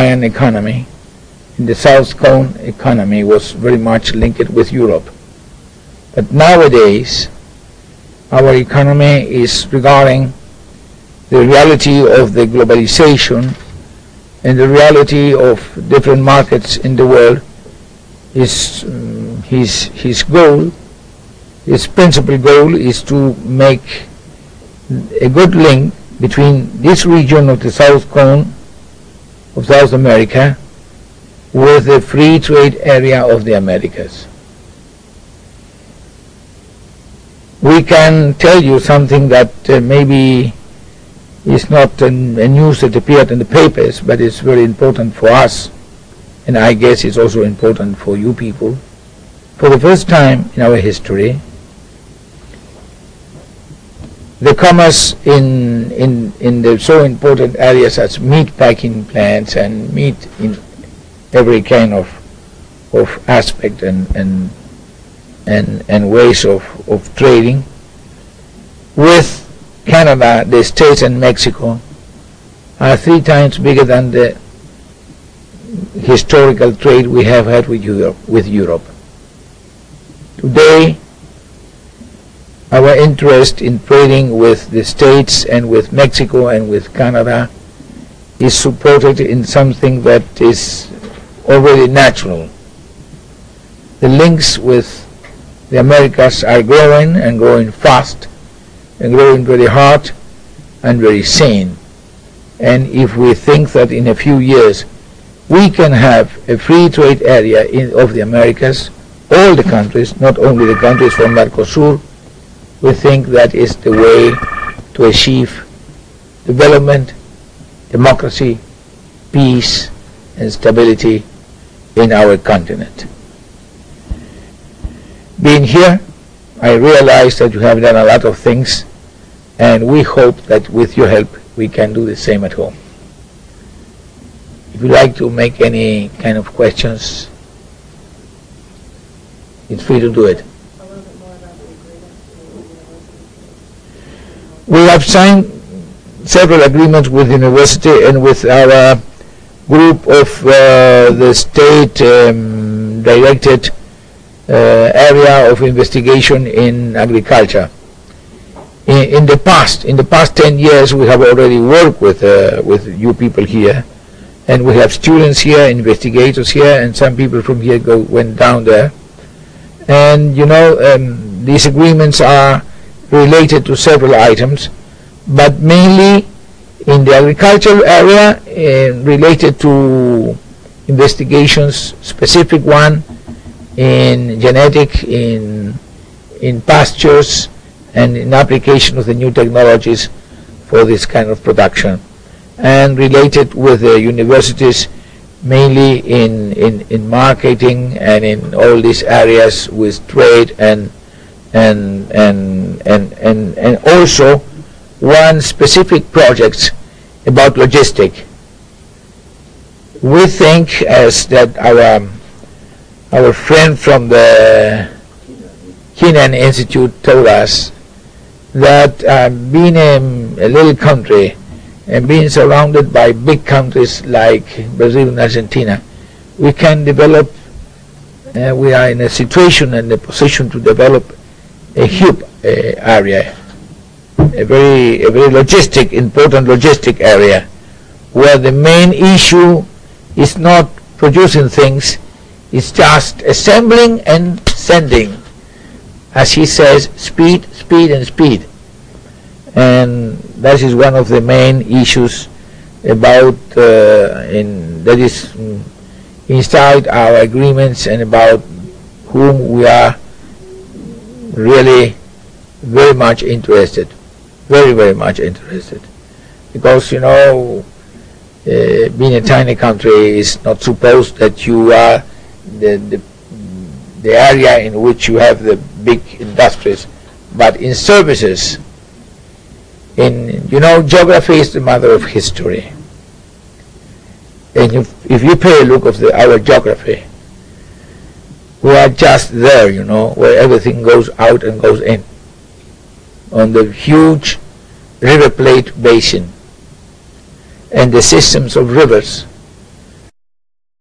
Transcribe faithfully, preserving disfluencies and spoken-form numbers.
Mayan economy, in the South Cone economy, was very much linked with Europe. But nowadays, our economy is regarding the reality of the globalization and the reality of different markets in the world. Is um, his his goal, his principal goal is to make a good link between this region of the South Cone of South America with the free trade area of the Americas. We can tell you something that uh, maybe is not a, a news that appeared in the papers, but it's very important for us, and I guess it's also important for you people. For the first time in our history, the commerce in in in the so important areas as meat packing plants and meat in every kind of of aspect and and and, and ways of, of trading with Canada, the States and Mexico are three times bigger than the historical trade we have had with Europe. With Europe. Today, our interest in trading with the States and with Mexico and with Canada is supported in something that is already natural. The links with the Americas are growing and growing fast and growing very hard and very sane. And if we think that in a few years we can have a free trade area in, of the Americas, all the countries, not only the countries from Mercosur, we think that is the way to achieve development, democracy, peace, and stability in our continent. Being here, I realize that you have done a lot of things, and we hope that with your help we can do the same at home. If you like to make any kind of questions, it's free to do it. A little bit more about the agreement. We have signed several agreements with the university and with our group of uh, the state um, directed uh, area of investigation in agriculture. In, in the past, in the past ten years, we have already worked with uh, with you people here, and we have students here, investigators here, and some people from here go went down there. And you know, um, these agreements are related to several items, but mainly in the agricultural area, uh, related to investigations, specific one in genetic, in in pastures, and in application of the new technologies for this kind of production, and related with the universities mainly in, in, in marketing and in all these areas with trade and and and and and, and also one specific project about logistic. We think as that our our friend from the Kenan Institute told us that uh, being a, a little country and being surrounded by big countries like Brazil and Argentina, we can develop, uh, we are in a situation and a position to develop a huge uh, area, a very, a very logistic, important logistic area, where the main issue is not producing things, it's just assembling and sending. As he says, speed, speed, and speed. And that is one of the main issues about uh, in that is mm, inside our agreements, and about whom we are really very much interested, very very much interested, because you know, uh, being a tiny country is not supposed that you are the, the the area in which you have the big industries, but in services. In, you know, geography is the mother of history, and if, if you pay a look of the, our geography, we are just there, you know, where everything goes out and goes in, on the huge River Plate basin and the systems of rivers